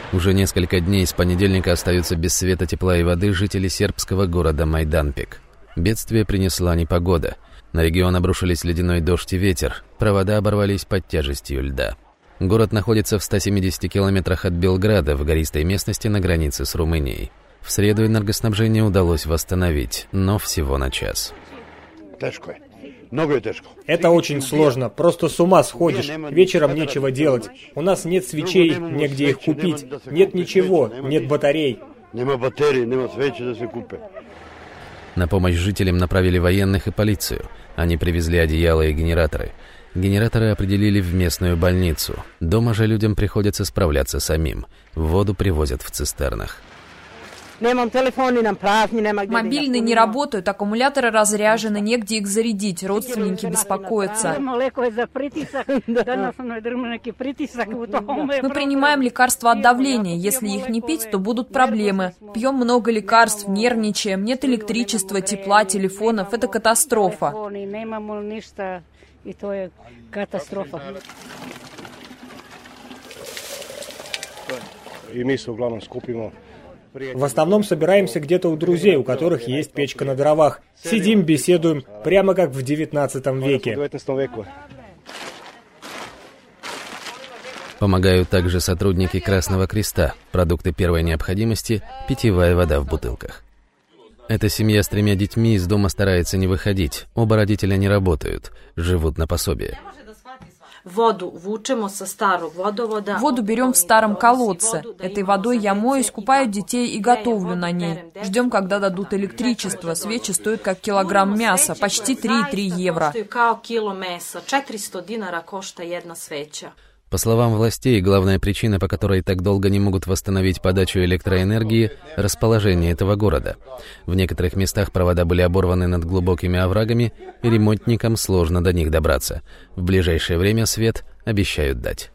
Уже несколько дней с понедельника остаются без света, тепла и воды жители сербского города Майданпек. Бедствие принесла непогода. На регион обрушились ледяной дождь и ветер. Провода оборвались под тяжестью льда. Город находится в 170 километрах от Белграда, в гористой местности на границе с Румынией. В среду энергоснабжение удалось восстановить, но всего на час. Это очень сложно, просто с ума сходишь. Вечером нечего делать. У нас нет свечей, негде их купить. Нет ничего, нет батарей. На помощь жителям направили военных и полицию. Они привезли одеяла и генераторы. Генераторы определили в местную больницу. Дома же людям приходится справляться самим. Воду привозят в цистернах. Мобильные не работают, аккумуляторы разряжены, негде их зарядить, родственники беспокоятся. Мы принимаем лекарства от давления, если их не пить, то будут проблемы. Пьем много лекарств, нервничаем, нет электричества, тепла, телефонов, это катастрофа. В основном собираемся где-то у друзей, у которых есть печка на дровах. Сидим, беседуем, прямо как в 19 веке. Помогают также сотрудники Красного Креста, продукты первой необходимости, питьевая вода в бутылках. Эта семья с 3 детьми из дома старается не выходить. Оба родителя не работают, живут на пособие. Воду берем в старом колодце. Этой водой я моюсь, купаю детей и готовлю на ней. Ждем, когда дадут электричество. Свечи стоят как килограмм мяса, почти 3,3 евро. По словам властей, главная причина, по которой так долго не могут восстановить подачу электроэнергии – расположение этого города. В некоторых местах провода были оборваны над глубокими оврагами, и ремонтникам сложно до них добраться. В ближайшее время свет обещают дать.